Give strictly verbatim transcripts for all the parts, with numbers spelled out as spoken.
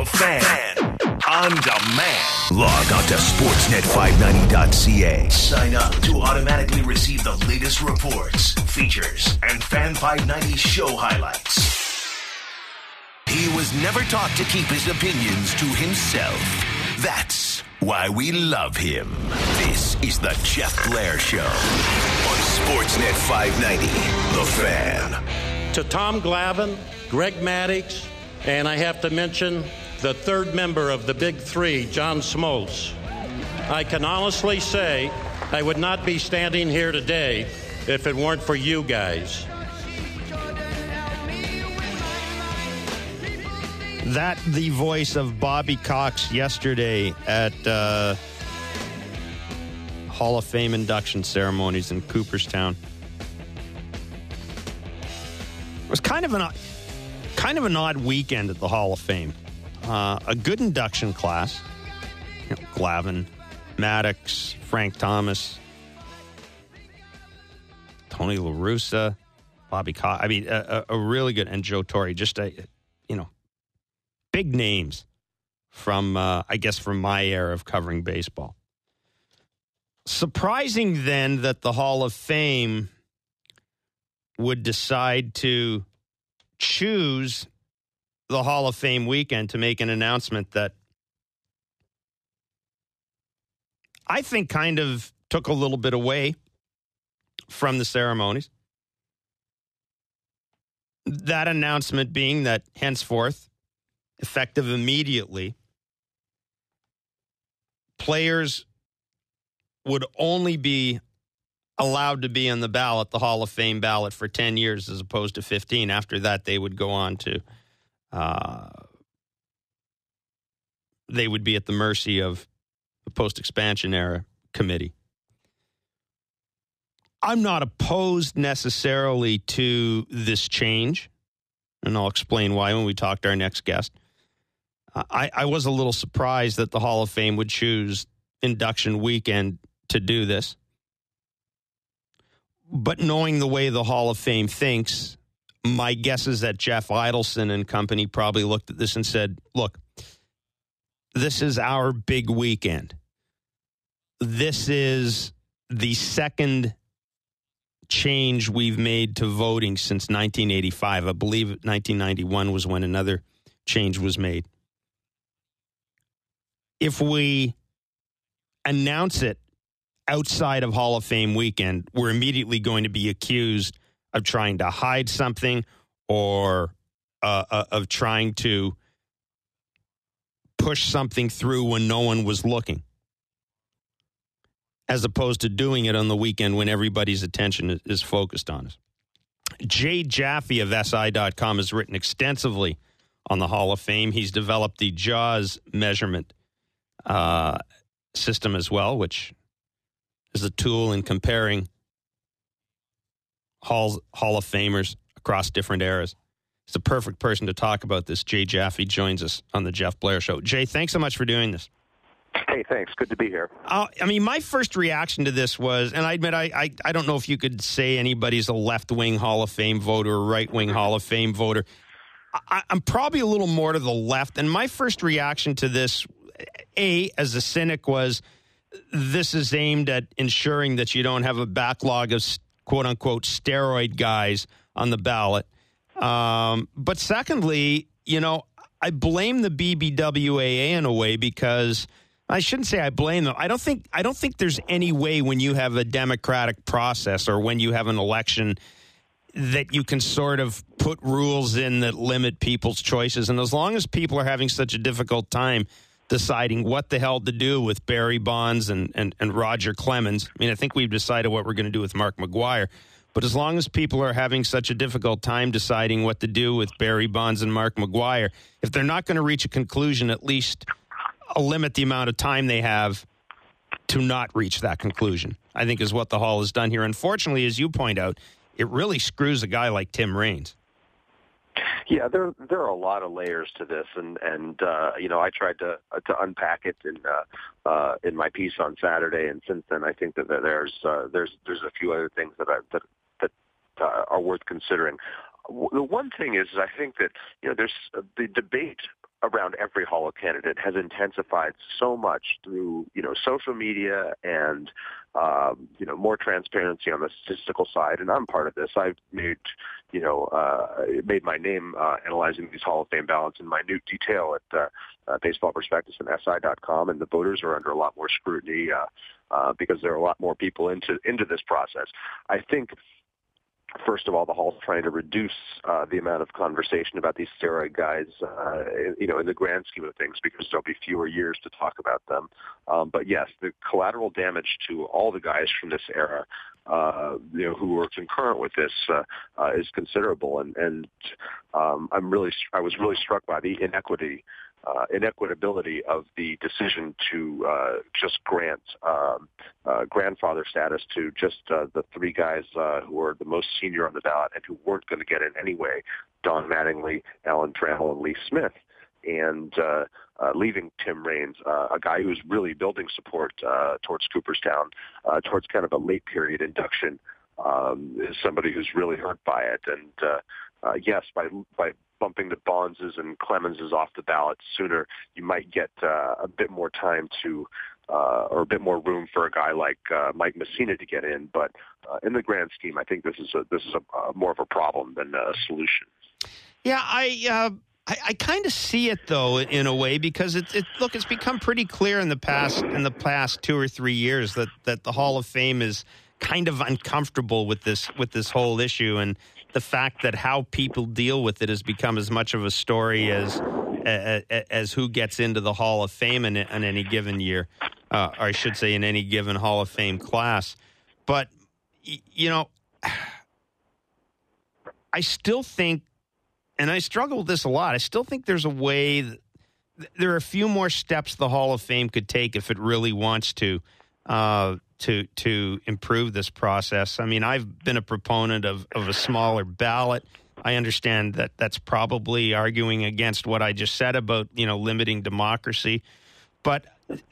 Fan. Fan. On demand. Log on to sportsnet five ninety dot c a. Sign up to automatically receive the latest reports, features, and Fan five ninety show highlights. He was never taught to keep his opinions to himself. That's why we love him. This is the Jeff Blair Show on Sportsnet five ninety, The Fan. To Tom Glavine, Greg Maddux, and I have to mention the third member of the Big Three, John Smoltz, I can honestly say I would not be standing here today if it weren't for you guys. That the voice of Bobby Cox yesterday at uh, Hall of Fame induction ceremonies in Cooperstown. It was kind of an kind of an odd weekend at the Hall of Fame. Uh, a good induction class. You know, Glavine, Maddux, Frank Thomas, Tony La Russa, Bobby Cox. I mean, a, a really good, and Joe Torre. Just a, you know, big names from, uh, I guess, from my era of covering baseball. Surprising then that the Hall of Fame would decide to choose the Hall of Fame weekend to make an announcement that I think kind of took a little bit away from the ceremonies. That announcement being that henceforth, effective immediately, players would only be allowed to be on the ballot, the Hall of Fame ballot, for ten years as opposed to fifteen. After that, they would go on to, uh, they would be at the mercy of the post-expansion era committee. I'm not opposed necessarily to this change, and I'll explain why when we talk to our next guest. I, I was a little surprised that the Hall of Fame would choose induction weekend to do this. But knowing the way the Hall of Fame thinks, my guess is that Jeff Idelson and company probably looked at this and said, look, this is our big weekend. This is the second change we've made to voting since nineteen eighty-five. I believe nineteen ninety-one was when another change was made. If we announce it outside of Hall of Fame weekend, we're immediately going to be accused of trying to hide something or uh, uh, of trying to push something through when no one was looking, as opposed to doing it on the weekend when everybody's attention is focused on us. Jay Jaffe of S I dot com has written extensively on the Hall of Fame. He's developed the JAWS measurement uh, system as well, which is a tool in comparing Halls, Hall of Famers across different eras. He's the perfect person to talk about this. Jay Jaffe joins us on the Jeff Blair Show. Jay, thanks so much for doing this. Hey, thanks. Good to be here. Uh, I mean, my first reaction to this was, and I admit, I, I, I don't know if you could say anybody's a left-wing Hall of Fame voter or right-wing Hall of Fame voter. I, I'm probably a little more to the left. And my first reaction to this, A, as a cynic, was this is aimed at ensuring that you don't have a backlog of quote-unquote steroid guys on the ballot. Um, but secondly, you know, I blame the B B W A A in a way because I shouldn't say I blame them. I don't think I don't think there's any way when you have a democratic process or when you have an election that you can sort of put rules in that limit people's choices. And as long as people are having such a difficult time deciding what the hell to do with Barry Bonds and, and, and Roger Clemens, I mean, I think we've decided what we're going to do with Mark McGwire. But as long as people are having such a difficult time deciding what to do with Barry Bonds and Mark McGwire, if they're not going to reach a conclusion, at least I'll limit the amount of time they have to not reach that conclusion, I think is what the Hall has done here. Unfortunately, as you point out, it really screws a guy like Tim Raines. Yeah, there there are a lot of layers to this, and and uh, you know I tried to uh, to unpack it in uh, uh, in my piece on Saturday, and since then I think that there's uh, there's there's a few other things that I, that that uh, are worth considering. The one thing is, I think that you know there's uh, the debate around every Hall of candidate has intensified so much through, you know, social media and, um, you know, more transparency on the statistical side. And I'm part of this. I've made, you know, uh, made my name uh, analyzing these Hall of Fame ballots in minute detail at uh, uh, Baseball Prospectus and S I dot com. And the voters are under a lot more scrutiny uh, uh, because there are a lot more people into into this process. I think, first of all, the Hall's trying to reduce uh, the amount of conversation about these steroid guys, uh, you know, in the grand scheme of things, because there'll be fewer years to talk about them. Um, but yes, the collateral damage to all the guys from this era, uh, you know, who were concurrent with this, uh, uh, is considerable. And, and um, I'm really, I was really struck by the inequity. Uh, inequitability of the decision to uh, just grant um, uh, grandfather status to just uh, the three guys uh, who were the most senior on the ballot and who weren't going to get in anyway, Don Mattingly, Alan Trammell, and Lee Smith, and uh, uh, leaving Tim Raines, uh, a guy who's really building support uh, towards Cooperstown, uh, towards kind of a late period induction, um, is somebody who's really hurt by it. And uh, uh, yes, by by bumping the Bonses and Clemenses off the ballot sooner, you might get uh, a bit more time to, uh, or a bit more room for a guy like uh, Mike Messina to get in. But uh, in the grand scheme, I think this is a, this is a, uh, more of a problem than a solution. Yeah, I uh, I, I kind of see it though in a way, because it, it look it's become pretty clear in the past in the past two or three years that that the Hall of Fame is kind of uncomfortable with this with this whole issue, and the fact that how people deal with it has become as much of a story as as, as who gets into the Hall of Fame in, in any given year, uh, or I should say in any given Hall of Fame class. But, you know, I still think, and I struggle with this a lot, I still think there's a way, that, there are a few more steps the Hall of Fame could take if it really wants to, uh, to to improve this process. I mean, I've been a proponent of, of a smaller ballot. I understand that that's probably arguing against what I just said about, you know, limiting democracy. But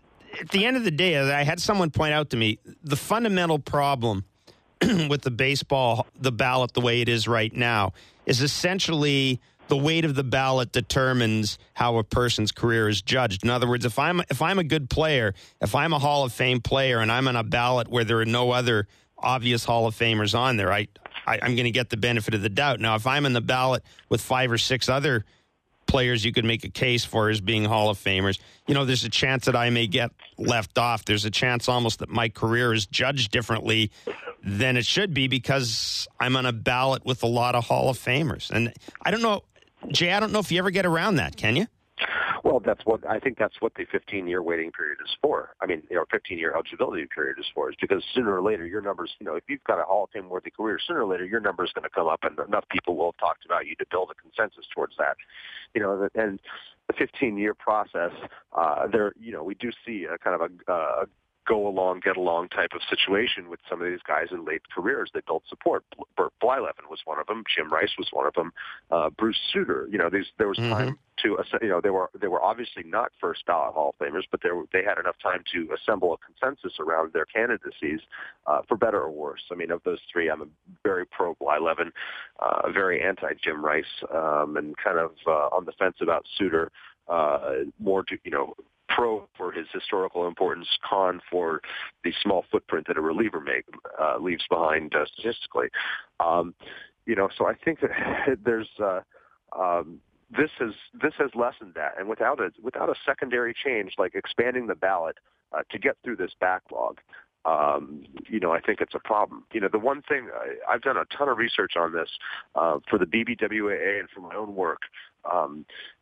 at the end of the day, I had someone point out to me, the fundamental problem with the baseball, the ballot the way it is right now, is essentially the weight of the ballot determines how a person's career is judged. In other words, if I'm if I'm a good player, if I'm a Hall of Fame player and I'm on a ballot where there are no other obvious Hall of Famers on there, I, I I'm going to get the benefit of the doubt. Now, if I'm in the ballot with five or six other players you could make a case for as being Hall of Famers, you know, there's a chance that I may get left off. There's a chance almost that my career is judged differently than it should be because I'm on a ballot with a lot of Hall of Famers. And I don't know, Jay, I don't know if you ever get around that, can you? Well, that's what I think that's what the fifteen-year waiting period is for. I mean, you know, fifteen-year eligibility period is for, is because sooner or later your numbers, you know, if you've got a Hall of Fame-worthy career, sooner or later your number is going to come up, and enough people will have talked about you to build a consensus towards that. You know, and the fifteen-year process, uh, there, you know, we do see a kind of a, a go along, get along type of situation with some of these guys in late careers that build support. Burt Blyleven was one of them. Jim Rice was one of them. Uh, Bruce Sutter. You know, these, there was time mm-hmm. to, you know, they were they were obviously not first ballot Hall of Famers, but they were, they had enough time to assemble a consensus around their candidacies, uh, for better or worse. I mean, of those three, I'm a very pro Blyleven, uh, very anti Jim Rice, um, and kind of uh, on the fence about Sutter. Uh, more to, you know, pro for his historical importance, con for the small footprint that a reliever make, uh, leaves behind uh, statistically. Um, you know, so I think that there's uh, um, this has this has lessened that, and without a without a secondary change like expanding the ballot uh, to get through this backlog. Um, you know, I think it's a problem. You know, the one thing I, I've done a ton of research on this uh, for the B B W A A and for my own work. Um,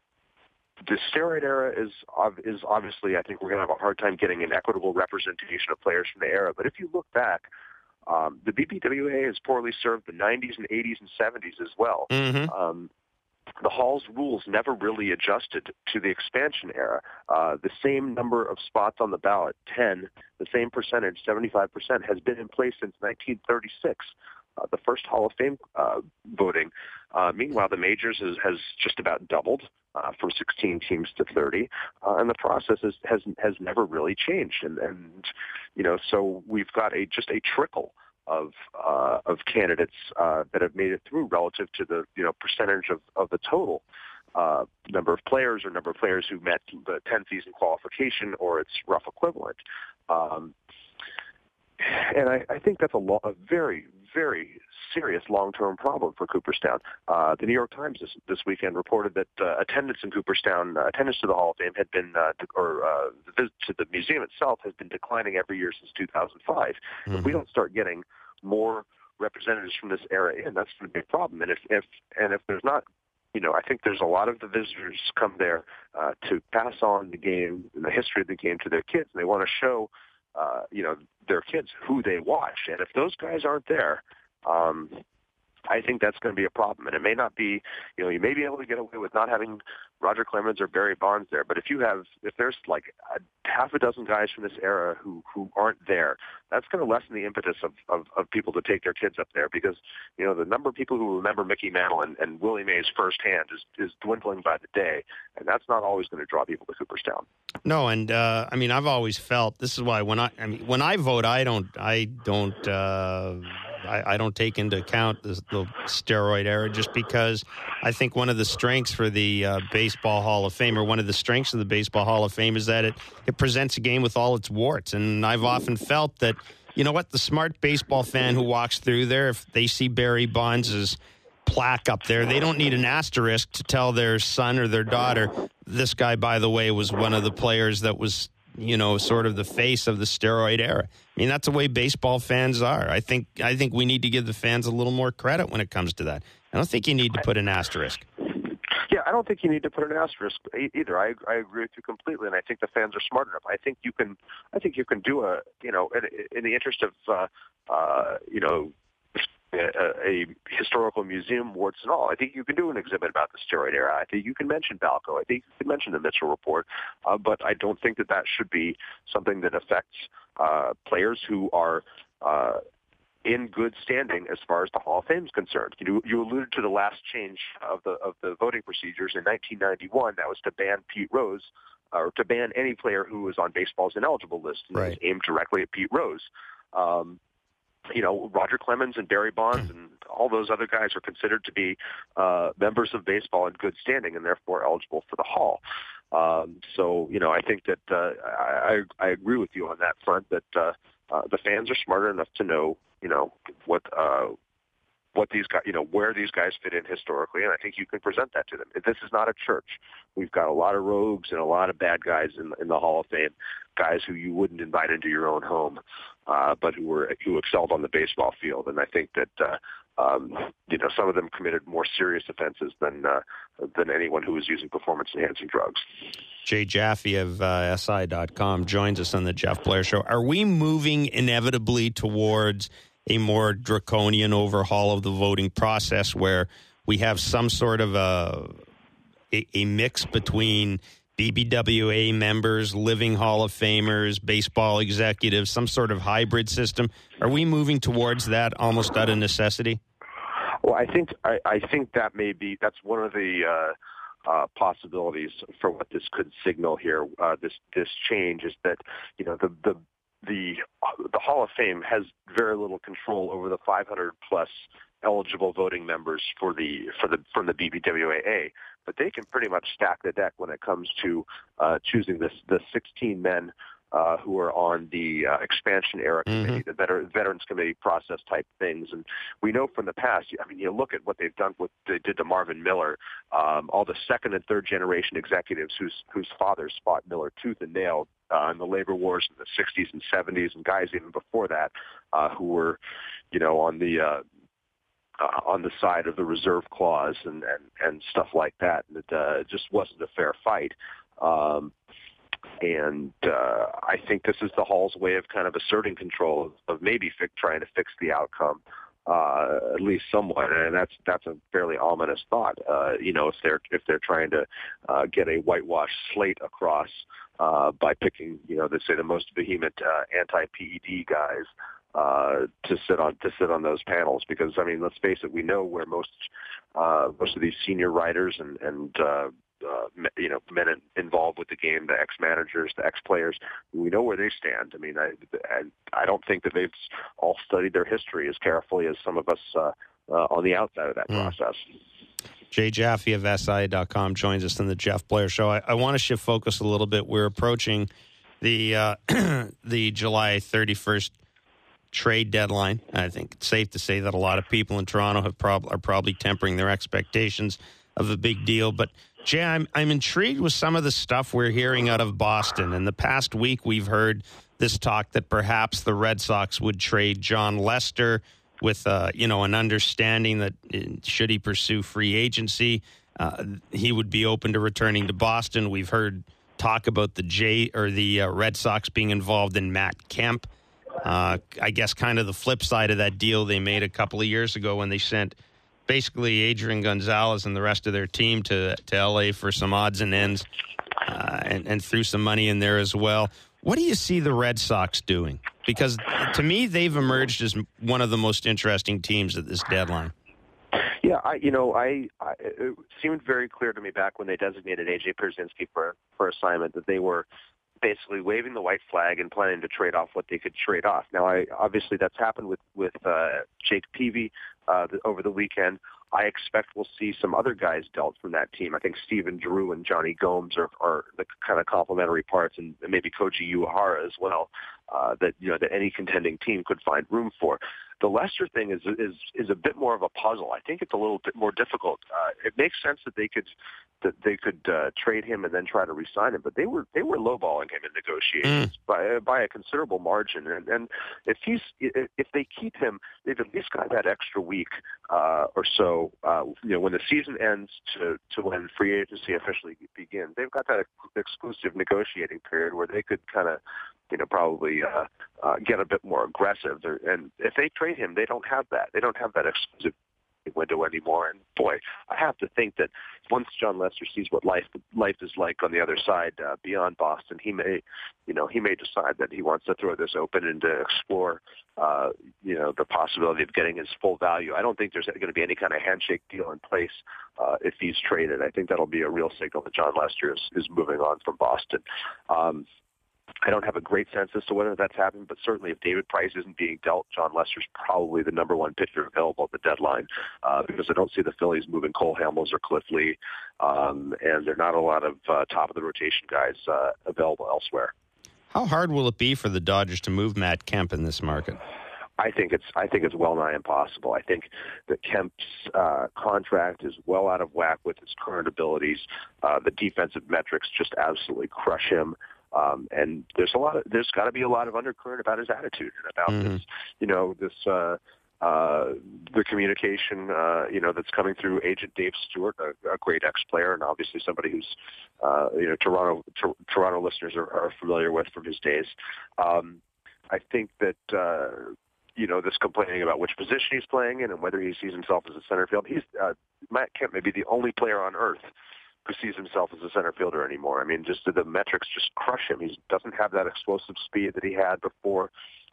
The steroid era is is obviously, I think we're going to have a hard time getting an equitable representation of players from the era. But if you look back, um, the B B W A has poorly served the nineties and eighties and seventies as well. Mm-hmm. Um, the Hall's rules never really adjusted to the expansion era. Uh, the same number of spots on the ballot, ten, the same percentage, seventy-five percent, has been in place since nineteen thirty-six. Uh, the first Hall of Fame uh, voting. Uh, meanwhile, the majors has, has just about doubled uh, from sixteen teams to thirty, uh, and the process is, has has never really changed. And, and you know, so we've got a just a trickle of uh, of candidates uh, that have made it through relative to the you know percentage of, of the total. uh, number of players or number of players who met the ten-season qualification or its rough equivalent. Um, and I, I think that's a, lo- a very, very serious long-term problem for Cooperstown. Uh, the New York Times this, this weekend reported that uh, attendance in Cooperstown, uh, attendance to the Hall of Fame had been, uh, de- or uh, the visit to the museum itself has been declining every year since two thousand five. Mm-hmm. If we don't start getting more representatives from this era in, that's going to be a problem. And if, if and if there's not, you know, I think there's a lot of the visitors come there uh, to pass on the game and the history of the game to their kids, and they want to show, uh, you know, their kids who they watched. And if those guys aren't there, um, I think that's going to be a problem. And it may not be, you know, you may be able to get away with not having Roger Clemens or Barry Bonds there, but if you have, if there's like a half a dozen guys from this era who, who aren't there, that's going to lessen the impetus of, of, of people to take their kids up there, because, you know, the number of people who remember Mickey Mantle and, and Willie Mays firsthand is, is dwindling by the day, and that's not always going to draw people to Cooperstown. No, and uh, I mean, I've always felt this is why when I, I mean, when I vote, I don't, I don't, uh, I, I don't take into account the, the steroid era, just because I think one of the strengths for the uh, Baseball Hall of Fame, or one of the strengths of the Baseball Hall of Fame, is that it, it presents a game with all its warts. And I've often felt that, you know what, the smart baseball fan who walks through there, if they see Barry Bonds' plaque up there, they don't need an asterisk to tell their son or their daughter, this guy, by the way, was one of the players that was, you know, sort of the face of the steroid era. I mean, that's the way baseball fans are. I think I think we need to give the fans a little more credit when it comes to that. I don't think you need to put an asterisk. Yeah, I don't think you need to put an asterisk either. I I agree with you completely, and I think the fans are smart enough. I think you can I think you can do a, you know, in, in the interest of uh, uh, you know, A, a historical museum, warts and all. I think you can do an exhibit about the steroid era. I think you can mention Balco. I think you can mention the Mitchell Report. Uh, but I don't think that that should be something that affects uh, players who are uh, in good standing as far as the Hall of Fame is concerned. You, you alluded to the last change of the of the voting procedures in nineteen ninety-one. That was to ban Pete Rose, or to ban any player who was on baseball's ineligible list, and right. It was aimed directly at Pete Rose. Um, You know, Roger Clemens and Barry Bonds and all those other guys are considered to be uh, members of baseball in good standing and therefore eligible for the Hall. Um, so, you know, I think that uh, I, I agree with you on that front, that uh, uh, the fans are smarter enough to know, you know, what uh, what these guys, you know, where these guys fit in historically, and I think you can present that to them. This is not a church. We've got a lot of rogues and a lot of bad guys in, in the Hall of Fame, guys who you wouldn't invite into your own home, uh, but who were who excelled on the baseball field. And I think that uh, um, you know, some of them committed more serious offenses than uh, than anyone who was using performance-enhancing drugs. Jay Jaffe of uh, S I dot com joins us on the Jeff Blair Show. Are we moving inevitably towards a more draconian overhaul of the voting process, where we have some sort of a a, a mix between B B W A members, living Hall of Famers, baseball executives, some sort of hybrid system? Are we moving towards that almost out of necessity? Well, I think I, I think that may be that's one of the uh, uh, possibilities for what this could signal here. Uh, this this change is that, you know, the the the the Hall of Fame has very little control over the five hundred plus eligible voting members for the for the from the B B W A, but they can pretty much stack the deck when it comes to uh, choosing this the sixteen men uh, who are on the uh, expansion era committee, mm-hmm. the veter- veterans committee process type things. And we know from the past, I mean, you look at what they've done, what they did to Marvin Miller, um, all the second and third generation executives whose whose fathers fought Miller tooth and nail uh, in the labor wars in the sixties and seventies, and guys even before that uh, who were, you know, on the uh, Uh, on the side of the reserve clause and, and, and stuff like that. And it uh, just wasn't a fair fight. Um, and uh, I think this is the Hall's way of kind of asserting control of, of maybe fi- trying to fix the outcome, uh, at least somewhat. And that's that's a fairly ominous thought. Uh, you know, if they're if they're trying to uh, get a whitewashed slate across uh, by picking, you know, they say the most vehement uh, anti-P E D guys Uh, to sit on to sit on those panels, because I mean, let's face it, we know where most uh, most of these senior writers and and uh, uh, you know, men involved with the game, the ex-managers, the ex-players, we know where they stand. I mean, I I, I don't think that they've all studied their history as carefully as some of us uh, uh, on the outside of that mm. process. Jay Jaffe of S I dot com joins us in the Jeff Blair Show. I, I want to shift focus a little bit. We're approaching the uh, the July thirty-first trade deadline. I think it's safe to say that a lot of people in Toronto have prob- are probably tempering their expectations of a big deal. But, Jay, I'm, I'm intrigued with some of the stuff we're hearing out of Boston. In the past week, we've heard this talk that perhaps the Red Sox would trade John Lester with, uh, you know, an understanding that uh, should he pursue free agency, uh, he would be open to returning to Boston. We've heard talk about the J or the uh, Red Sox being involved in Matt Kemp. Uh, I guess kind of the flip side of that deal they made a couple of years ago when they sent basically Adrian Gonzalez and the rest of their team to, to L A for some odds and ends uh, and, and threw some money in there as well. What do you see the Red Sox doing? Because to me, they've emerged as one of the most interesting teams at this deadline. Yeah, I, you know, I, I it seemed very clear to me back when they designated A J Pierzynski for for assignment that they were basically waving the white flag and planning to trade off what they could trade off. Now, I obviously that's happened with with uh, Jake Peavy uh, the, over the weekend. I expect we'll see some other guys dealt from that team. I think Steven Drew and Johnny Gomes are, are the kind of complementary parts, and maybe Koji Uehara as well, uh, that you know that any contending team could find room for. The Lester thing is is is a bit more of a puzzle. I think it's a little bit more difficult. Uh, it makes sense that they could that they could uh, trade him and then try to re-sign him, but they were they were lowballing him in negotiations mm. by by a considerable margin. And, and if he's if they keep him, they've at least got that extra week uh, or so. Uh, you know, when the season ends to to when free agency officially begins, they've got that exclusive negotiating period where they could kind of, you know, probably uh, uh, get a bit more aggressive. And if they trade him, they don't have that. They don't have that exclusive window anymore. And boy, I have to think that once John Lester sees what life life is like on the other side uh, beyond Boston, he may, you know, he may decide that he wants to throw this open and to explore, uh, you know, the possibility of getting his full value. I don't think there's going to be any kind of handshake deal in place uh, if he's traded. I think that'll be a real signal that John Lester is, is moving on from Boston. Um, I don't have a great sense as to whether that's happened, but certainly if David Price isn't being dealt, John Lester's probably the number one pitcher available at the deadline uh, because I don't see the Phillies moving Cole Hamels or Cliff Lee, um, and there are not a lot of uh, top-of-the-rotation guys uh, available elsewhere. How hard will it be for the Dodgers to move Matt Kemp in this market? I think it's I think it's well nigh impossible. I think that Kemp's uh, contract is well out of whack with his current abilities. Uh, the defensive metrics just absolutely crush him. Um, and there's a lot of, there's got to be a lot of undercurrent about his attitude and about mm-hmm. this, you know, this, uh, uh, the communication, uh, you know, that's coming through agent Dave Stewart, a, a great ex-player, and obviously somebody who's, uh, you know, Toronto, to, Toronto listeners are, are familiar with from his days. Um, I think that, uh, you know, this complaining about which position he's playing in and whether he sees himself as a center field. He's, uh, Matt Kemp may be the only player on earth who sees himself as a center fielder anymore. I mean, just the metrics just crush him. He doesn't have that explosive speed that he had before.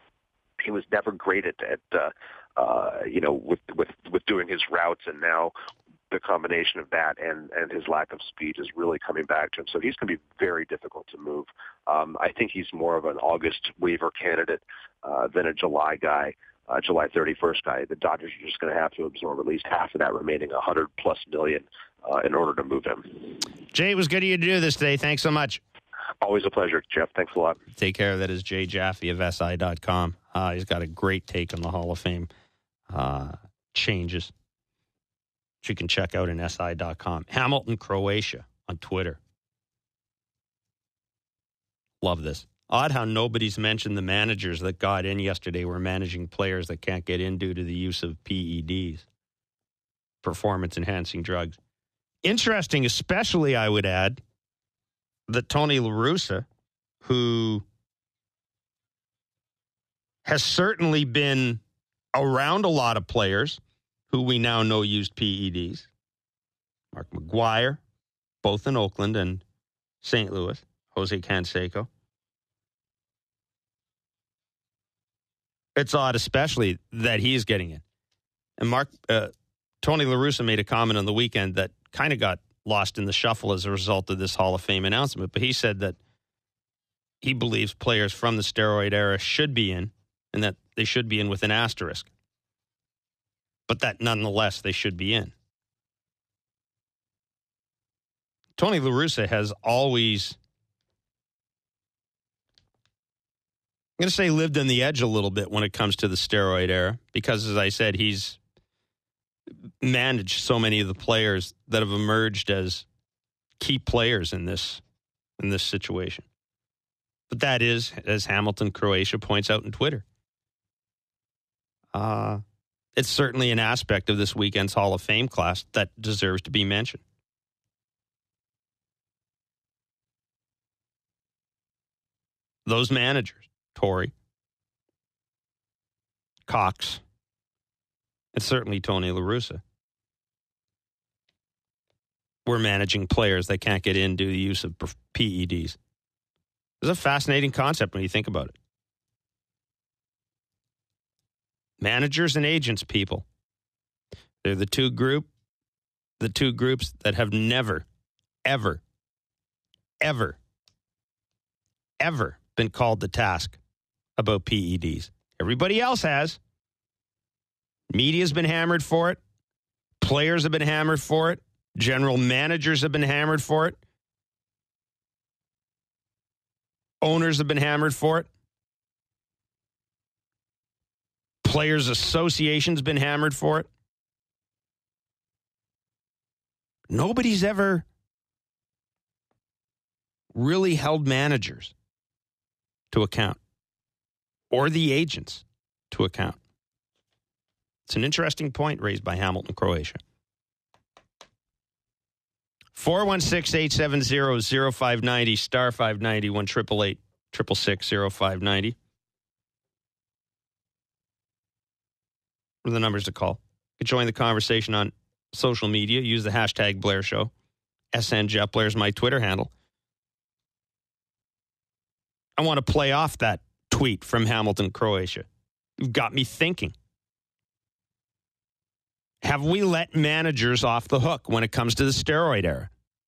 He was never great at, at uh, uh, you know, with, with, with doing his routes, and now the combination of that and, and his lack of speed is really coming back to him. So he's going to be very difficult to move. Um, I think he's more of an August waiver candidate uh, than a July guy. Uh, July thirty-first guy. The Dodgers are just going to have to absorb at least half of that remaining one hundred plus million uh, in order to move him. Jay, it was good of you to do this today. Thanks so much. Always a pleasure, Jeff. Thanks a lot. Take care. That is Jay Jaffe of S I dot com. Uh, he's got a great take on the Hall of Fame uh, changes, which you can check out in S I dot com. Hamilton, Croatia on Twitter. Love this. Odd how nobody's mentioned the managers that got in yesterday were managing players that can't get in due to the use of P E Ds, performance-enhancing drugs. Interesting, especially, I would add, that Tony La Russa, who has certainly been around a lot of players who we now know used P E Ds, Mark McGwire, both in Oakland and Saint Louis, Jose Canseco. It's odd, especially, that he's getting in. And Mark, uh, Tony La Russa made a comment on the weekend that kind of got lost in the shuffle as a result of this Hall of Fame announcement. But he said that he believes players from the steroid era should be in, and that they should be in with an asterisk. But that nonetheless, they should be in. Tony La Russa has always, I'm going to say, lived on the edge a little bit when it comes to the steroid era, because, as I said, he's managed so many of the players that have emerged as key players in this in this situation. But that is, as Hamilton Croatia points out in Twitter, uh, it's certainly an aspect of this weekend's Hall of Fame class that deserves to be mentioned. Those managers, Torrey, Cox, and certainly Tony La Russa, were managing players that can't get in due to the use of P E Ds. It's a fascinating concept when you think about it. Managers and agents, people. They're the two group, the two groups that have never, ever, ever, ever been called to task about P E Ds. Everybody else has. Media's been hammered for it. Players have been hammered for it. General managers have been hammered for it. Owners have been hammered for it. Players Association's been hammered for it. Nobody's ever really held managers to account, or the agents to account. It's an interesting point raised by Hamilton Croatia. four one six, eight seven zero, zero five nine zero, star five ninety, one eight eight eight, six six six, zero five nine zero. What are the numbers to call? You can join the conversation on social media. Use the hashtag Blair Show. S N Jeff Blair's my Twitter handle. I want to play off that tweet from Hamilton Croatia. You've got me thinking. Have we let managers off the hook when it comes to the steroid era?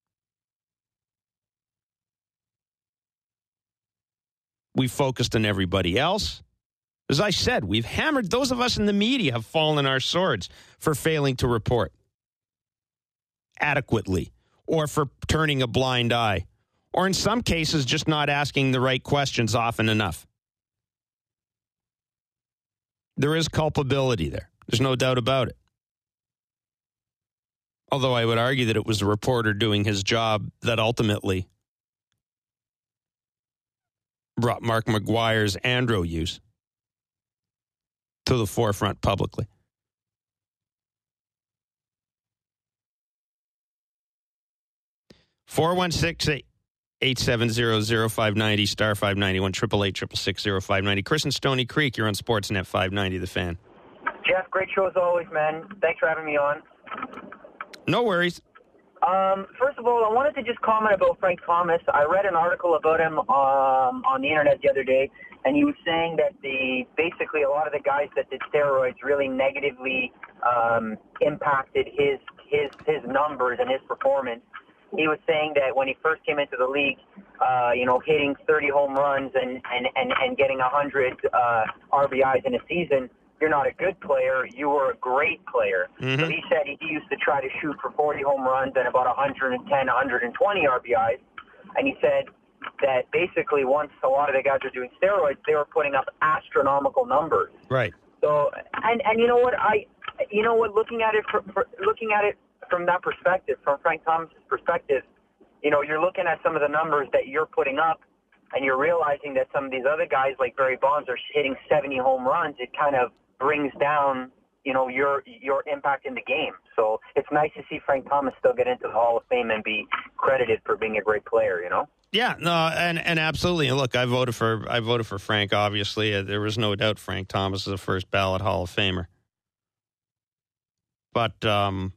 We focused on everybody else. As I said, we've hammered, those of us in the media have fallen on our swords for failing to report adequately, or for turning a blind eye, or in some cases just not asking the right questions often enough. There is culpability there. There's no doubt about it. Although I would argue that it was the reporter doing his job that ultimately brought Mark McGuire's Andro use to the forefront publicly. four one six, eight seven zero, zero five nine zero, star five ninety, one eight eight eight, six six six, zero five nine zero. Chris in Stony Creek, you're on Sportsnet five ninety, The Fan. Jeff, great show as always, man. Thanks for having me on. No worries. Um, first of all, I wanted to just comment about Frank Thomas. I read an article about him um, on the internet the other day, and he was saying that the basically a lot of the guys that did steroids really negatively um, impacted his his his numbers and his performance. He was saying that when he first came into the league, uh, you know, hitting thirty home runs and and and, and getting one hundred uh, R B Is in a season, you're not a good player, you were a great player. Mm-hmm. So he said he used to try to shoot for forty home runs and about one hundred ten, one hundred twenty R B Is. And he said that basically once a lot of the guys were doing steroids, they were putting up astronomical numbers. Right. So, and, and you know what, I, you know what, looking at it, for, for, looking at it from that perspective, from Frank Thomas's perspective, you know, you're looking at some of the numbers that you're putting up, and you're realizing that some of these other guys like Barry Bonds are hitting seventy home runs. It kind of brings down, you know, your your impact in the game. So it's nice to see Frank Thomas still get into the Hall of Fame and be credited for being a great player, you know? Yeah, no, and, and absolutely. And look, I voted for I voted for Frank, obviously. Uh, there was no doubt Frank Thomas is a first ballot Hall of Famer. But um,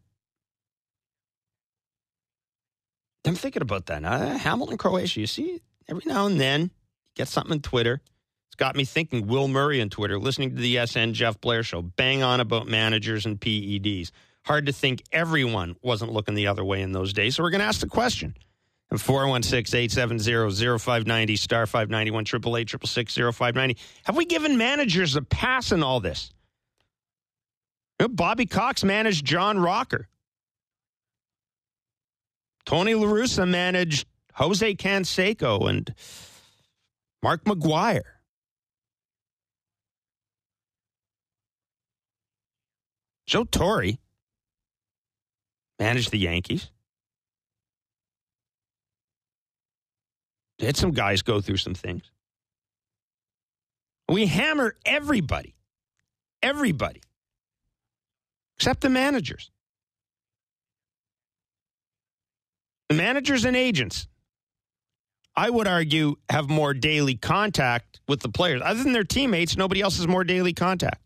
I'm thinking about that. Uh, Hamilton, Croatia, you see, every now and then, you get something on Twitter. It's got me thinking Will Murray on Twitter, listening to the S N Jeff Blair Show, bang on about managers and P E Ds. Hard to think everyone wasn't looking the other way in those days. So we're going to ask the question. And four one six, eight seven zero, zero five nine zero, star five ninety-one, eight eight eight, six six six, zero five nine zero. Have we given managers a pass in all this? You know, Bobby Cox managed John Rocker. Tony La Russa managed Jose Canseco and Mark McGuire. Joe Torre managed the Yankees. They had some guys go through some things. We hammer everybody. Everybody. Except the managers. The managers and agents, I would argue, have more daily contact with the players. Other than their teammates, nobody else has more daily contact.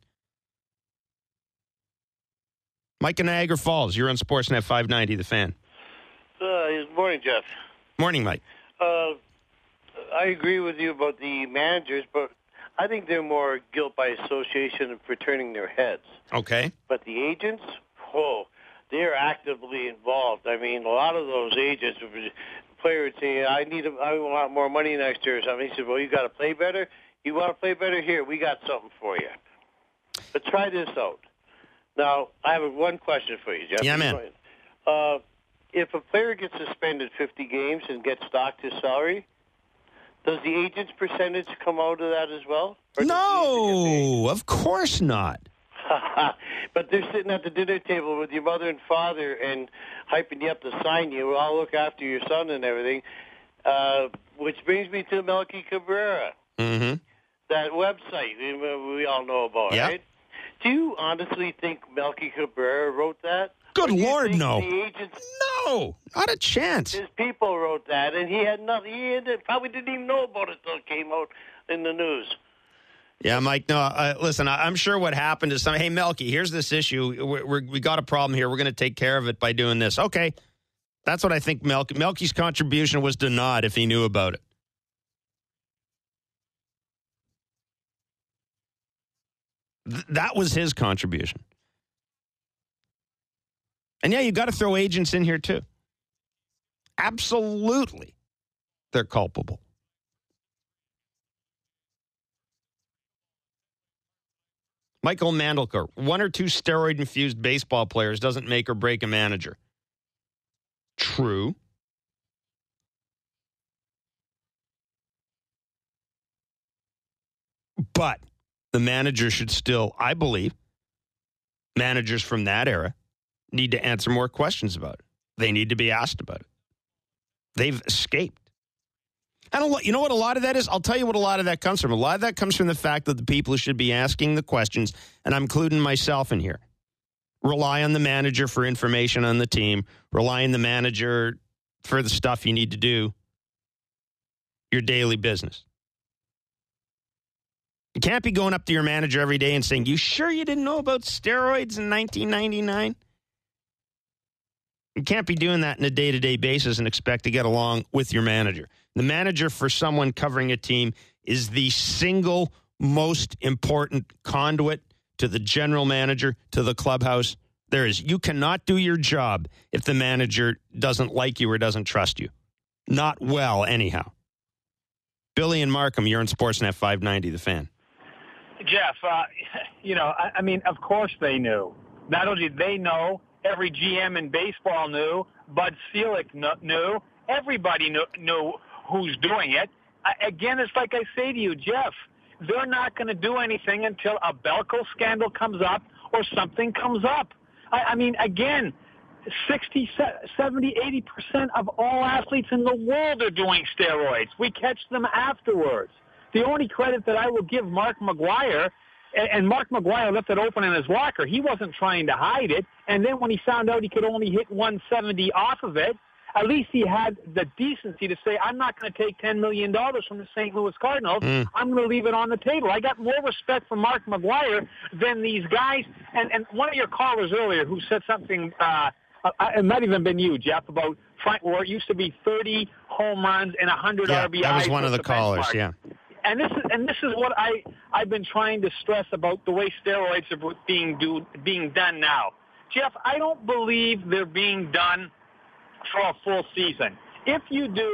Mike in Niagara Falls, you're on Sportsnet five ninety, The Fan. Uh, good morning, Jeff. Morning, Mike. Uh, I agree with you about the managers, but I think they're more guilt by association for turning their heads. Okay. But the agents, whoa, they're actively involved. I mean, a lot of those agents, players say, I need, a, I want more money next year or something. He said, well, you got to play better? You want to play better? Here, we got something for you. But try this out. Now, I have one question for you, Jeff. Yeah, man. Uh, if a player gets suspended fifty games and gets docked his salary, does the agent's percentage come out of that as well? No, of course not. But they're sitting at the dinner table with your mother and father and hyping you up to sign you. I'll look after your son and everything. Uh, which brings me to Melky Cabrera. Mm-hmm. That website we, we all know about, yep. right? Do you honestly think Melky Cabrera wrote that? Good Lord, no. The agents, no, not a chance. His people wrote that, and he had nothing. He had, probably didn't even know about it until it came out in the news. Yeah, Mike, no, uh, listen, I, I'm sure what happened is, some, hey, Melky, here's this issue. We're, we're, we got a problem here. We're going to take care of it by doing this. Okay, that's what I think Melky, Melky's contribution was to nod if he knew about it. Th- that was his contribution. And yeah, you got to throw agents in here too. Absolutely, they're culpable. Michael Mandelker, one or two steroid-infused baseball players doesn't make or break a manager. True. But the manager should still, I believe, managers from that era need to answer more questions about it. They need to be asked about it. They've escaped. I don't. You know what a lot of that is? I'll tell you what a lot of that comes from. A lot of that comes from the fact that the people who should be asking the questions, and I'm including myself in here, rely on the manager for information on the team, rely on the manager for the stuff you need to do, your daily business. You can't be going up to your manager every day and saying, you sure you didn't know about steroids in nineteen ninety-nine? You can't be doing that on a day-to-day basis and expect to get along with your manager. The manager for someone covering a team is the single most important conduit to the general manager, to the clubhouse. There is. You cannot do your job if the manager doesn't like you or doesn't trust you. Not well, anyhow. Billy and Markham, you're on Sportsnet five ninety, The Fan. Jeff, uh, you know, I, I mean, of course they knew. Not only did they know, every G M in baseball knew, Bud Selig knew, everybody knew, knew who's doing it. I, again, it's like I say to you, Jeff, they're not going to do anything until a Belko scandal comes up or something comes up. I, I mean, again, sixty, seventy, eighty percent of all athletes in the world are doing steroids. We catch them afterwards. The only credit that I will give Mark McGuire, and Mark McGuire left it open in his locker. He wasn't trying to hide it. And then when he found out he could only hit one seventy off of it, at least he had the decency to say, I'm not going to take ten million dollars from the Saint Louis Cardinals. Mm. I'm going to leave it on the table. I got more respect for Mark McGuire than these guys. And, and one of your callers earlier who said something, uh, it might even been you, Jeff, about Frank, where it used to be thirty home runs and one hundred yeah, R B Is. That was one of the, the callers, benchmark. yeah. And this is and this is what I I've been trying to stress about the way steroids are being do being done now, Jeff. I don't believe they're being done for a full season. If you do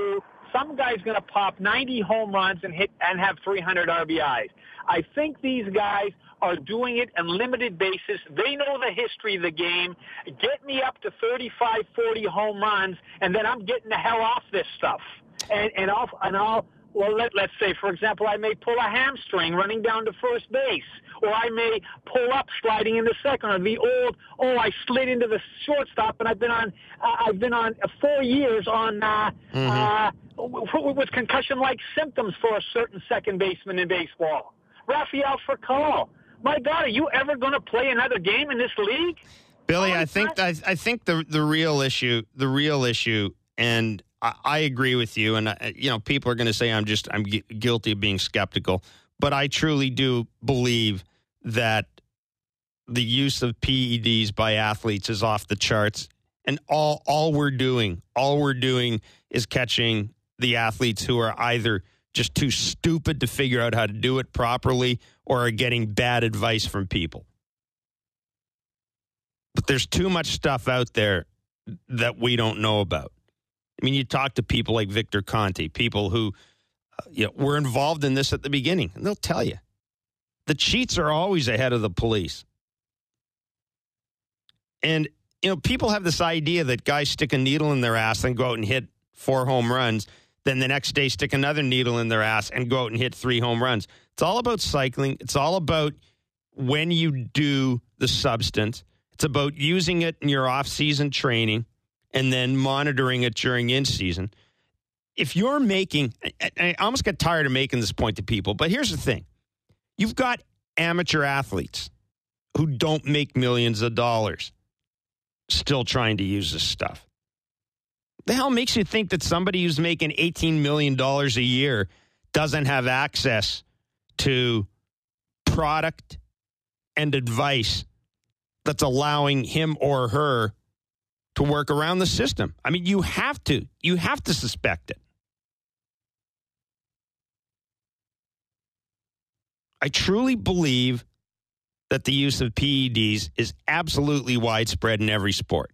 some guy's going to pop ninety home runs and hit and have three hundred R B Is. I think these guys are doing it on limited basis. They know the history of the game. Get me up to thirty-five, forty home runs, and then I'm getting the hell off this stuff. And, and I'll, and I'll, well, let, let's say, for example, I may pull a hamstring running down to first base, or I may pull up sliding into second, or the old, oh, I slid into the shortstop, and I've been on, uh, I've been on uh, four years on, uh, mm-hmm. uh, w- with concussion-like symptoms for a certain second baseman in baseball. Rafael Furcal. My God, are you ever going to play another game in this league? Billy, I think I, I think the the real issue, the real issue, and I, I agree with you. And I, you know, people are going to say I'm just I'm gu- guilty of being skeptical, but I truly do believe that the use of P E Ds by athletes is off the charts, and all all we're doing, all we're doing is catching the athletes who are either just too stupid to figure out how to do it properly or are getting bad advice from people. But there's too much stuff out there that we don't know about. I mean, you talk to people like Victor Conte, people who uh, you know, were involved in this at the beginning, and they'll tell you. The cheats are always ahead of the police. And, you know, people have this idea that guys stick a needle in their ass and go out and hit four home runs, then the next day stick another needle in their ass and go out and hit three home runs. It's all about cycling. It's all about when you do the substance. It's about using it in your off-season training and then monitoring it during in-season. If you're making, I almost get tired of making this point to people, but here's the thing. You've got amateur athletes who don't make millions of dollars still trying to use this stuff. The hell makes you think that somebody who's making eighteen million dollars a year doesn't have access to product and advice that's allowing him or her to work around the system? I mean, you have to. You have to suspect it. I truly believe that the use of P E Ds is absolutely widespread in every sport.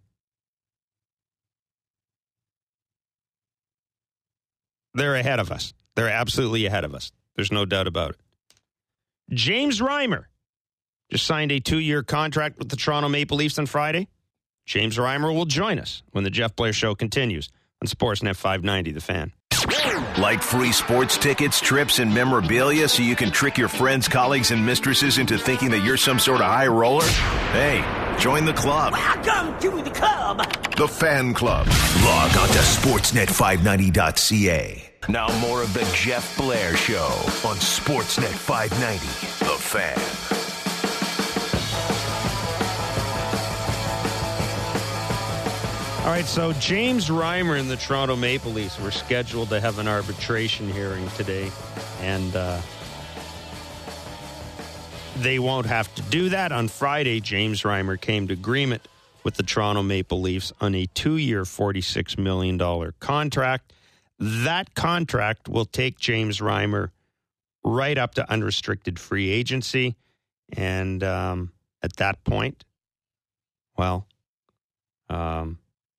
They're ahead of us. They're absolutely ahead of us. There's no doubt about it. James Reimer just signed a two-year contract with the Toronto Maple Leafs on Friday. James Reimer will join us when the Jeff Blair Show continues on Sportsnet five ninety, The Fan. Like free sports tickets, trips, and memorabilia so you can trick your friends, colleagues, and mistresses into thinking that you're some sort of high roller? Hey, join the club. Welcome to the club. The Fan Club. Log on to sportsnet five ninety dot c a. Now more of the Jeff Blair Show on Sportsnet five ninety, The Fan. All right, so James Reimer and the Toronto Maple Leafs were scheduled to have an arbitration hearing today, and uh, they won't have to do that. On Friday, James Reimer came to agreement with the Toronto Maple Leafs on a two-year, forty-six million dollars contract. That contract will take James Reimer right up to unrestricted free agency, and um, at that point, well, um,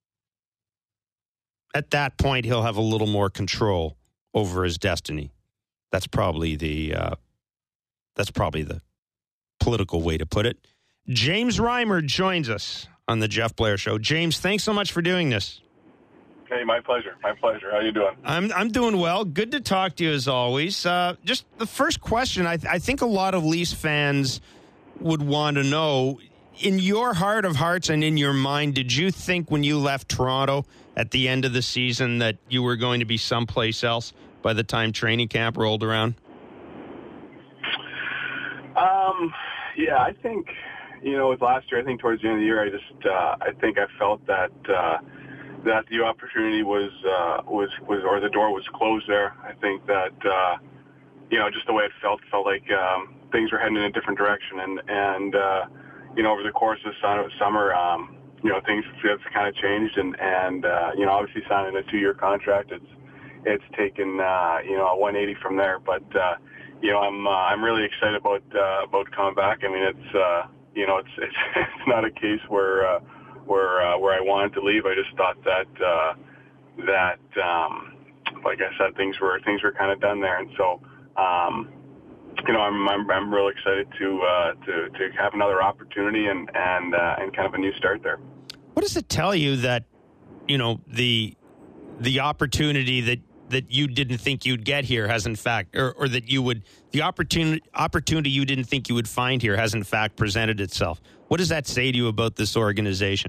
at that point, he'll have a little more control over his destiny. That's probably the uh, that's probably the political way to put it. James Reimer joins us on the Jeff Blair Show. James, thanks so much for doing this. Hey, my pleasure. My pleasure. How you doing? I'm I'm doing well. Good to talk to you as always. Uh, just the first question, I, th- I think a lot of Leafs fans would want to know, in your heart of hearts and in your mind, did you think when you left Toronto at the end of the season that you were going to be someplace else by the time training camp rolled around? Um, yeah, I think, you know, with last year, I think towards the end of the year, I just, uh, I think I felt that, uh, that the opportunity was, uh, was, was, or the door was closed there. I think that, uh, you know, just the way it felt, felt like, um, things were heading in a different direction. And, and, uh, you know, over the course of the summer, um, you know, things have kind of changed, and, and uh, you know, obviously signing a two-year contract, it's it's taken, uh, you know, a one eighty from there. But, uh, you know, I'm uh, I'm really excited about uh, about coming back. I mean, it's, uh, you know, it's it's, it's not a case where uh, where uh, where I wanted to leave. I just thought that uh, that um, like I said, things were things were kind of done there, and so. Um, You know, I'm I'm I'm real excited to uh, to to have another opportunity and and uh, and kind of a new start there. What does it tell you that, you know, the the opportunity that, that you didn't think you'd get here has in fact, or, or that you would the opportunity opportunity you didn't think you would find here has in fact presented itself? What does that say to you about this organization?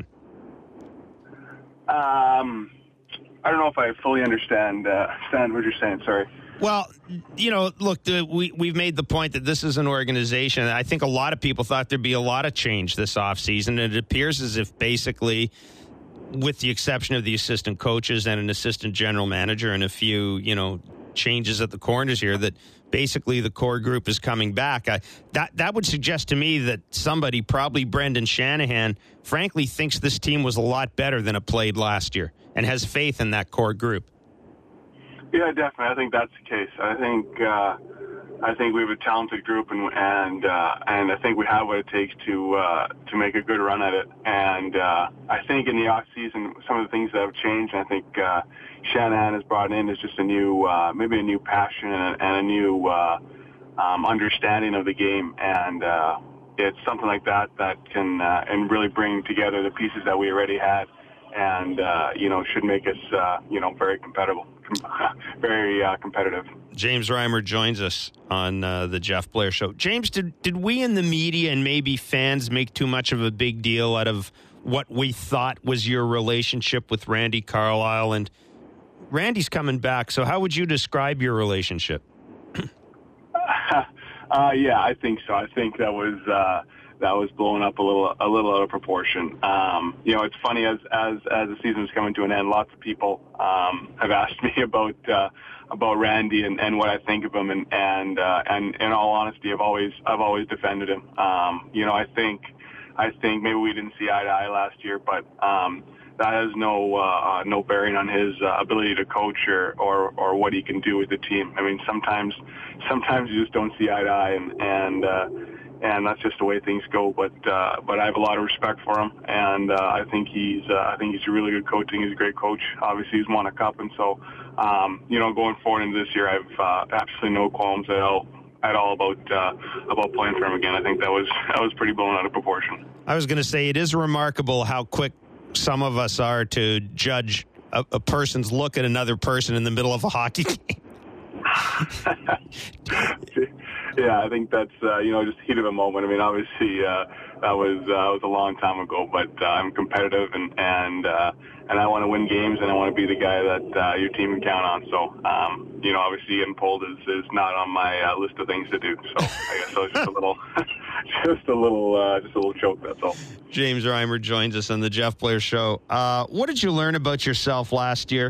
Um, I don't know if I fully understand uh, understand what you're saying. Sorry. Well, you know, look, the, we, we've made the point that this is an organization. I think a lot of people thought there'd be a lot of change this offseason, and it appears as if basically, with the exception of the assistant coaches and an assistant general manager and a few, you know, changes at the corners here, that basically the core group is coming back. I, that, that would suggest to me that somebody, probably Brendan Shanahan, frankly thinks this team was a lot better than it played last year and has faith in that core group. Yeah, definitely. I think that's the case. I think uh, I think we have a talented group, and and uh, and I think we have what it takes to uh, to make a good run at it. And uh, I think in the off season, some of the things that have changed. I think uh, Shanahan has brought in is just a new, uh, maybe a new passion and a, and a new uh, um, understanding of the game. And uh, it's something like that that can uh, and really bring together the pieces that we already had, and uh, you know, should make us uh, you know very competitive. Very uh, competitive. James Reimer joins us on uh, the Jeff Blair Show. James, did did we in the media and maybe fans make too much of a big deal out of what we thought was your relationship with Randy Carlyle? And Randy's coming back, so how would you describe your relationship? uh, yeah, I think so. I think that was uh, that was blown up a little a little out of proportion. Um, you know, it's funny as as as the season is coming to an end, lots of people um, have asked me about uh, about Randy and, and what I think of him, and and uh, and in all honesty, I've always I've always defended him. Um, you know, I think I think maybe we didn't see eye to eye last year, but um, that has no uh, no bearing on his uh, ability to coach or, or or what he can do with the team. I mean, sometimes sometimes you just don't see eye to eye, and and uh, and that's just the way things go. But uh, but I have a lot of respect for him, and uh, I think he's uh, I think he's a really good coach. He's a great coach. Obviously, he's won a cup, and so um, you know, going forward into this year, I've uh, absolutely no qualms at all at all about uh, about playing for him again. I think that was that was pretty blown out of proportion. I was going to say, it is remarkable how quick some of us are to judge a, a person's look at another person in the middle of a hockey game. Yeah, I think that's uh, you know, just heat of a moment. I mean, obviously uh, that was uh, was a long time ago, but uh, I'm competitive and and uh, and I want to win games, and I want to be the guy that uh, your team can count on. So um, you know, obviously getting pulled is, is not on my uh, list of things to do. So I guess that was just a little, just a little, uh, just a little joke. That's all. James Reimer joins us on the Jeff Blair Show. Uh, what did you learn about yourself last year?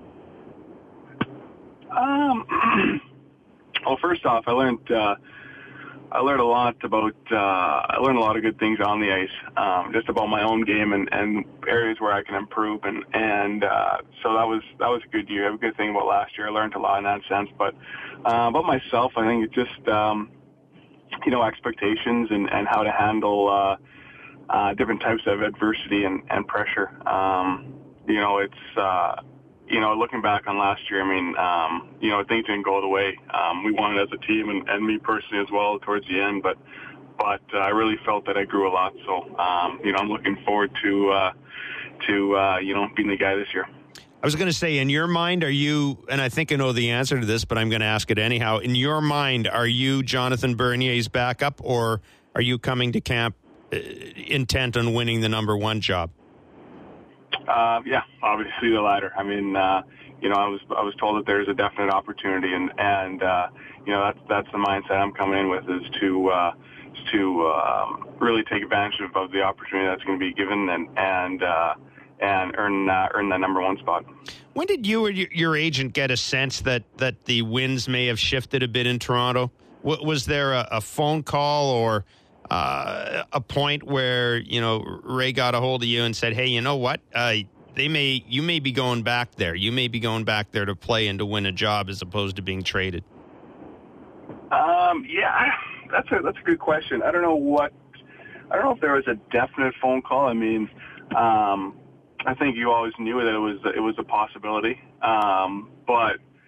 Um. Well, first off, I learned uh, I learned a lot about uh, I learned a lot of good things on the ice, um, just about my own game and, and areas where I can improve, and and uh, so that was that was a good year. A good thing about last year, I learned a lot in that sense. But uh, about myself, I think it's just um, you know, expectations and, and how to handle uh, uh, different types of adversity and, and pressure. Um, you know, it's. Uh, You know, looking back on last year, I mean, um, you know, things didn't go the way um, we wanted as a team, and, and me personally as well towards the end. But, but uh, I really felt that I grew a lot. So, um, you know, I'm looking forward to, uh, to uh, you know, being the guy this year. I was going to say, in your mind, are you? And I think I know the answer to this, but I'm going to ask it anyhow. In your mind, are you Jonathan Bernier's backup, or are you coming to camp uh, intent on winning the number one job? Uh, yeah, obviously the latter. I mean, uh, you know, I was I was told that there's a definite opportunity, and and uh, you know, that's that's the mindset I'm coming in with, is to uh, is to um, really take advantage of, of the opportunity that's going to be given, and and uh, and earn uh, earn that number one spot. When did you or your agent get a sense that that the winds may have shifted a bit in Toronto? Was there a, a phone call or Uh, a point where, you know, Ray got a hold of you and said, hey, you know what, uh, they may, you may be going back there. You may be going back there to play and to win a job as opposed to being traded? Um, yeah, that's a, that's a good question. I don't know what, I don't know if there was a definite phone call. I mean, um, I think you always knew that it was, it was a possibility. Um, but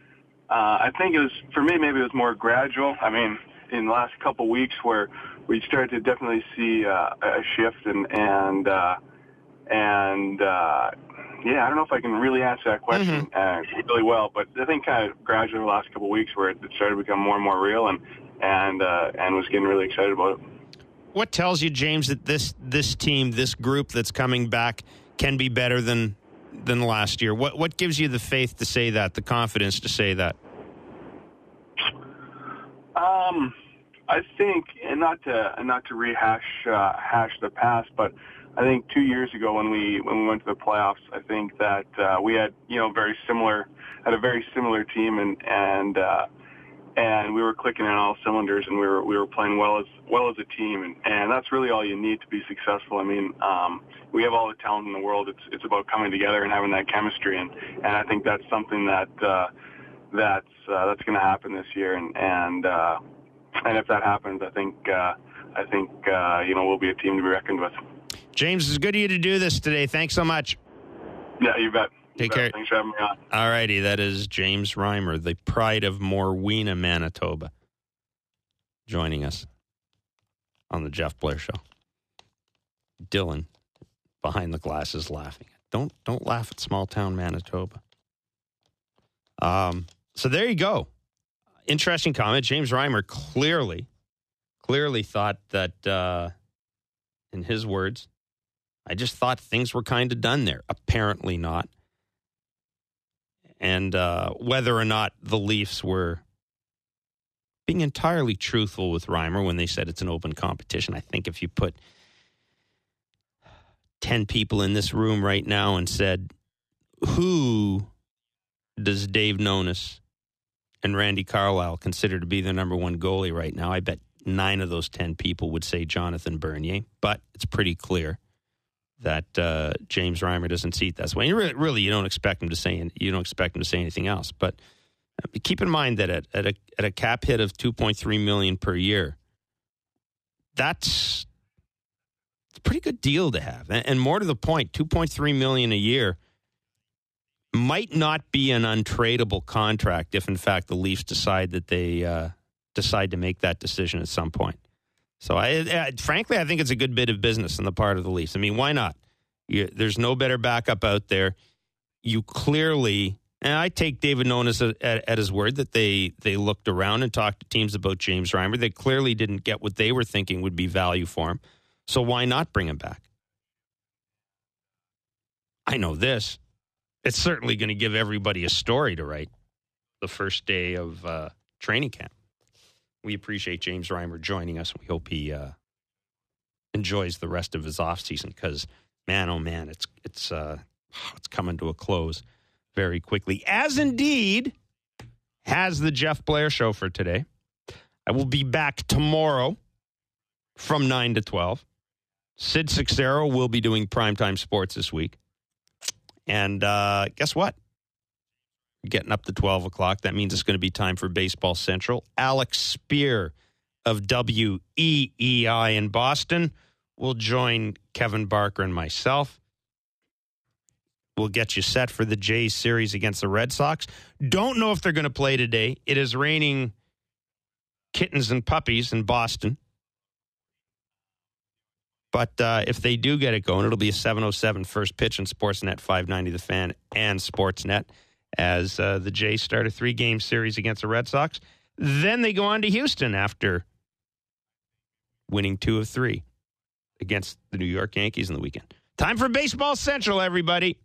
Uh, I think it was, for me, maybe it was more gradual. I mean, in the last couple weeks where we started to definitely see uh, a shift and, and, uh, and, uh, yeah, I don't know if I can really answer that question mm-hmm. uh, really well, but I think kind of gradually the last couple of weeks where it started to become more and more real and, and, uh, and was getting really excited about it. What tells you, James, that this, this team, this group that's coming back can be better than than last year? What what gives you the faith to say that, the confidence to say that? Um, I think, and not to and not to rehash uh, hash the past, but I think two years ago when we when we went to the playoffs, I think that uh, we had you know very similar had a very similar team and and uh, and we were clicking on all cylinders and we were we were playing well as well as a team and, and that's really all you need to be successful. I mean, um, we have all the talent in the world. It's it's about coming together and having that chemistry and, and I think that's something that uh, that's uh, that's going to happen this year and and uh, and if that happens, I think uh, I think uh, you know we'll be a team to be reckoned with. James, it's good of you to do this today. Thanks so much. Yeah, you bet. Take care. Thanks for having me on. All righty. That is James Reimer, the pride of Morweena, Manitoba, joining us on the Jeff Blair Show. Dylan, behind the glass, is laughing. Don't don't laugh at small town Manitoba. Um. So there you go. Interesting comment. James Reimer clearly, clearly thought that, uh, in his words, I just thought things were kind of done there. Apparently not. And uh, whether or not the Leafs were being entirely truthful with Reimer when they said it's an open competition, I think if you put ten people in this room right now and said, who does Dave Nonis and Randy Carlyle consider to be the number one goalie right now, I bet nine of those ten people would say Jonathan Bernier. But it's pretty clear that uh, James Reimer doesn't see it that way. And really, really, you don't expect him to say you don't expect him to say anything else. But keep in mind that at, at a at a cap hit of two point three million dollars per year, that's a pretty good deal to have. And, and more to the point, two point three million dollars a year might not be an untradeable contract if, in fact, the Leafs decide that they uh, decide to make that decision at some point. So, I, I, frankly, I think it's a good bit of business on the part of the Leafs. I mean, why not? You, there's no better backup out there. You clearly, and I take David Nonis at, at, at his word that they, they looked around and talked to teams about James Reimer. They clearly didn't get what they were thinking would be value for him. So why not bring him back? I know this. It's certainly going to give everybody a story to write the first day of uh, training camp. We appreciate James Reimer joining us. We hope he uh, enjoys the rest of his offseason because, man, oh, man, it's it's uh, it's coming to a close very quickly, as indeed has the Jeff Blair Show for today. I will be back tomorrow from nine to twelve. Sid Sixero will be doing primetime sports this week. And uh, guess what? Getting up to twelve o'clock. That means it's going to be time for Baseball Central. Alex Spear of W E E I in Boston will join Kevin Barker and myself. We'll get you set for the Jays series against the Red Sox. Don't know if they're going to play today. It is raining kittens and puppies in Boston. But uh, if they do get it going, it'll be a seven oh seven first pitch in Sportsnet five ninety The Fan and Sportsnet as uh, the Jays start a three-game series against the Red Sox. Then they go on to Houston after winning two of three against the New York Yankees in the weekend. Time for Baseball Central, everybody.